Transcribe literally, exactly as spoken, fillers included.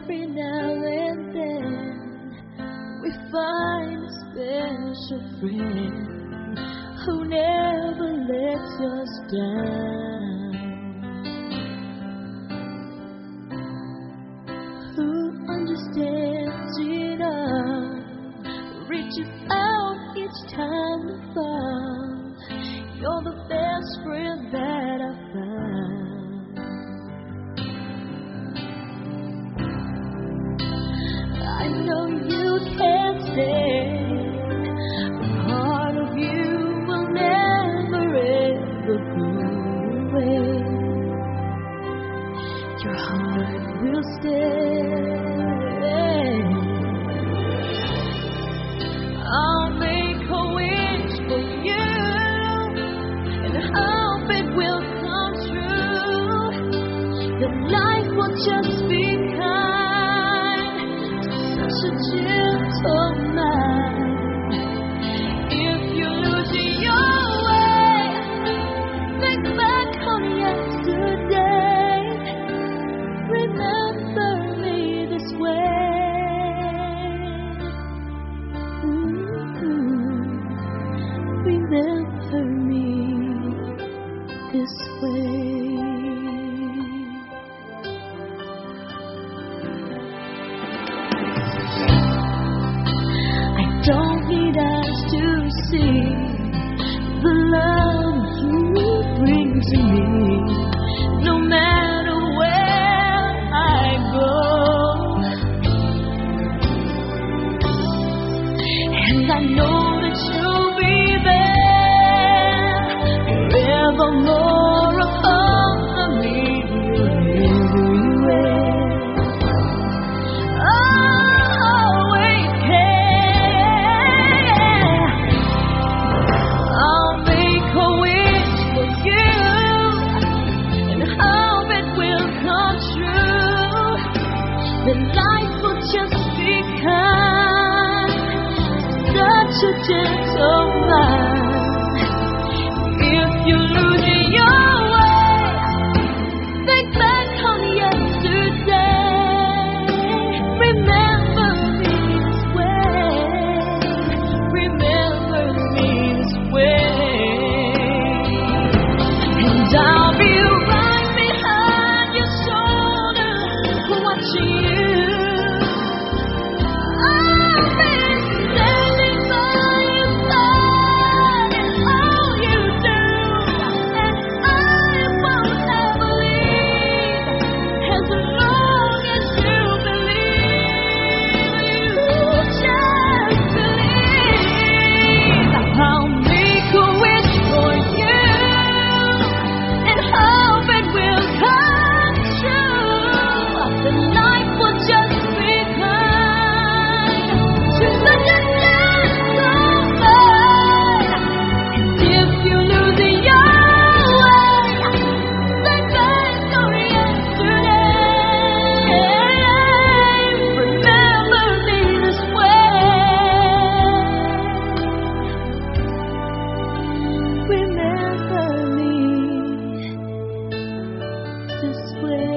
every now and then we find a special friend who never lets us down, who understands enough, reaches out each time we fall. You're the best friend that I've found. I know you can't stay. A part of you will never ever go away. Your heart will stay. I'll make a wish for you and hope it will come true. That life will just be kind to such a gentle mind. If you lose your way, think back on yesterday. Remember me this way. Remember me this way. I don't need eyes to see the love you bring to me, no matter where I go. And I know that you'll be there forevermore upon me everywhere. Always care. I'll make a wish for you and hope it will come true. That life will just be kind, such a gentle mind. If you lose your way, think back on yesterday. Remember me this way. Remember me this way. And I'll be right behind your shoulder, watching you. I'll be standing by your side in all you do, and I won't ever leave as long as you believe. You just believe. I'll make a wish for you and hope it will come true. The life will just be kind to such a gentle mind. And if you lose your way, think back on yesterday. Remember me this way. Remember me this way.